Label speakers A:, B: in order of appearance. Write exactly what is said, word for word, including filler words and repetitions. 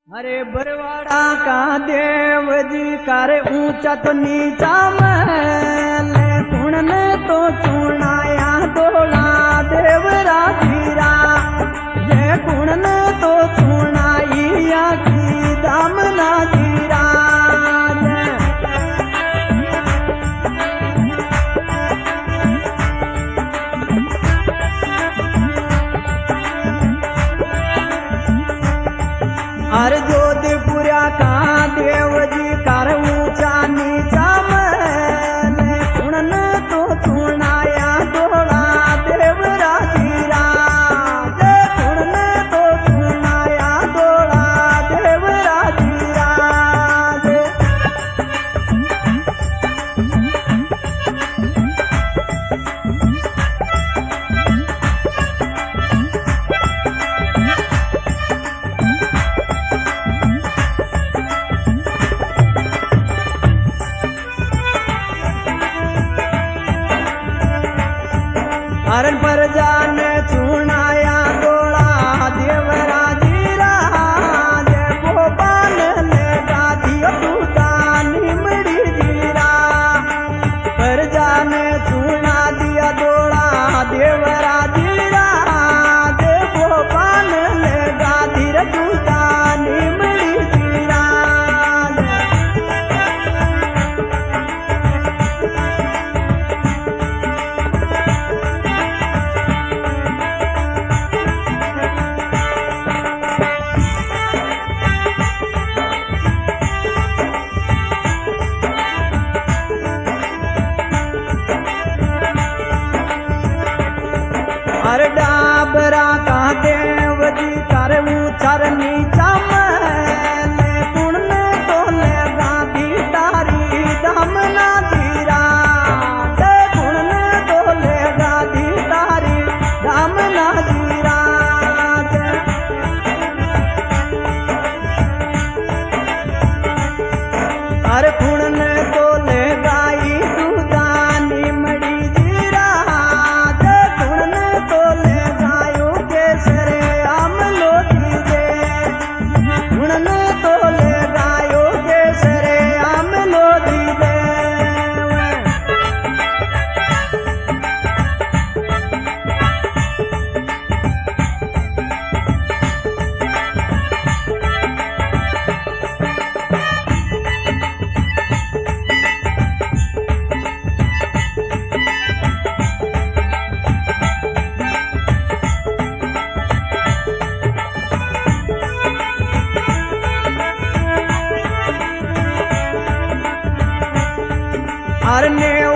A: अरे बरवाड़ा का देव जी कर ऊंचा तो नीचा महल कुण ने तो चुनाया दोला देवरा धीरा ये कुण ने तो चुनाइया की दामना धीरा अरे जोधपुरा का देव जी कर ऊंचा नीचा महल कुण तो चुनाया दोड़ा देवरा धीरा जय कुण तो चुनाया दोड़ा देवरा धीरा हरण पर जाने चुनाया दोड़ा देवरा धीरा जय गोपाल लेगा दियो दूता निमड़ी धीरा पर जाने चुना दिया दोड़ा देवरा धीरा जय गोपाल लेगा धीरा दूता निमड़ी धीरा हर डाबरा का देव जी कर ऊंचर नीचा महल कुण ने तो लेगा दी तारी दामना धीरा जय कुण ने तो लेगा दी तारी दामना धीरा हर कुण ने तो लेगा ई दूधा निमड़ी धीरा हर ने